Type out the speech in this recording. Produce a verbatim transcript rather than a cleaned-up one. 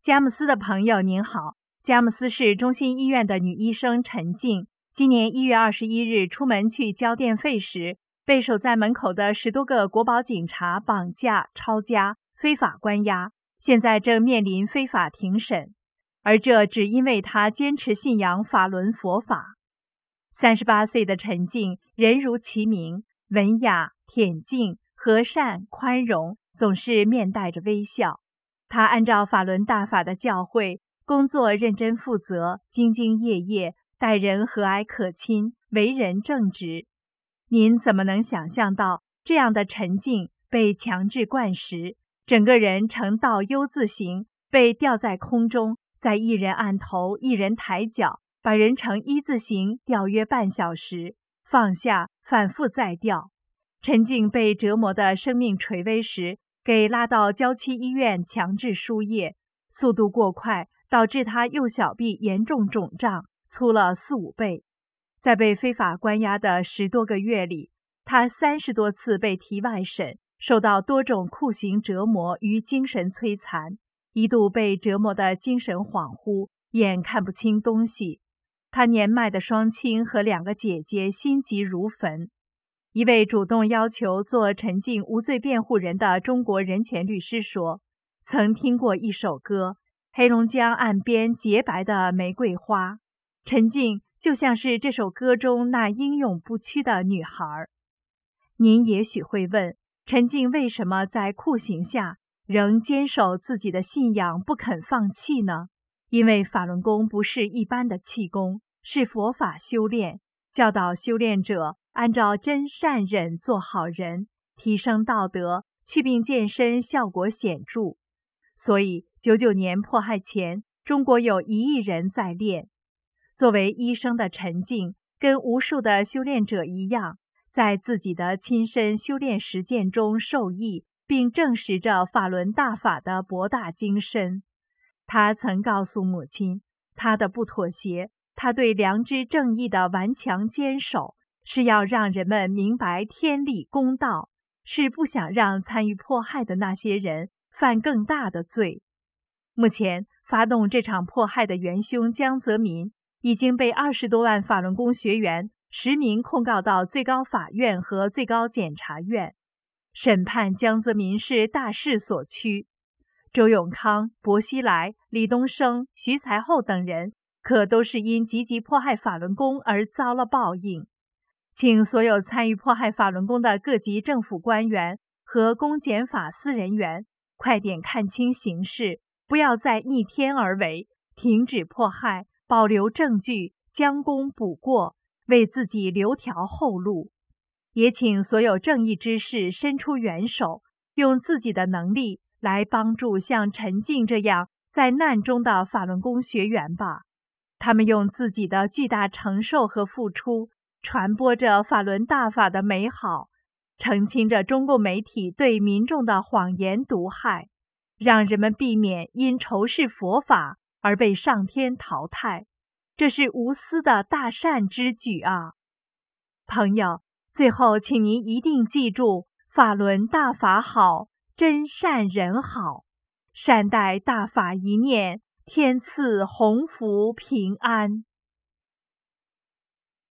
佳木斯的朋友您好，佳木斯市中心医院的女医生陈静，今年一月二十一日出门去交电费时，被守在门口的十多个国保警察绑架、抄家、非法关押，现在正面临非法庭审，而这只因为她坚持信仰法轮佛法。三十八岁的陈静人如其名，文雅、恬静、和善、宽容，总是面带着微笑。她按照法轮大法的教诲，工作认真负责，兢兢业业，待人和蔼可亲，为人正直。您怎么能想象到这样的陈静被强制灌食，整个人呈倒 U 字形，被吊在空中，再一人按头，一人抬脚，把人呈一字形吊约半小时，放下，反复再吊。陈静被折磨的生命垂危时，给拉到郊区医院强制输液，速度过快，导致他右小臂严重肿胀，粗了四五倍。在被非法关押的十多个月里，他三十多次被提外审，受到多种酷刑折磨与精神摧残，一度被折磨得精神恍惚，眼看不清东西。他年迈的双亲和两个姐姐心急如焚。一位主动要求做陈静无罪辩护人的中国人权律师说，曾听过一首歌，黑龙江岸边洁白的玫瑰花，陈静就像是这首歌中那英勇不屈的女孩。您也许会问，陈静为什么在酷刑下仍坚守自己的信仰不肯放弃呢？因为法轮功不是一般的气功，是佛法修炼，教导修炼者按照真善忍做好人，提升道德，祛病健身效果显著。所以九九年迫害前，中国有一亿人在练。作为医生的陈静，跟无数的修炼者一样，在自己的亲身修炼实践中受益，并证实着法轮大法的博大精深。他曾告诉母亲，他的不妥协，他对良知正义的顽强坚守，是要让人们明白天理公道，是不想让参与迫害的那些人犯更大的罪。目前发动这场迫害的元凶江泽民已经被二十多万法轮功学员实名控告到最高法院和最高检察院，审判江泽民是大势所趋。周永康、薄熙来、李东生、徐才厚等人可都是因积极迫害法轮功而遭了报应。请所有参与迫害法轮功的各级政府官员和公检法司人员快点看清形势，不要再逆天而为，停止迫害，保留证据，将功补过，为自己留条后路。也请所有正义之士伸出援手，用自己的能力来帮助像陈静这样在难中的法轮功学员吧。他们用自己的巨大承受和付出，传播着法轮大法的美好，澄清着中共媒体对民众的谎言毒害，让人们避免因仇视佛法而被上天淘汰。这是无私的大善之举啊！朋友，最后请您一定记住，法轮大法好，真善人好，善待大法一念，天赐鸿福平安。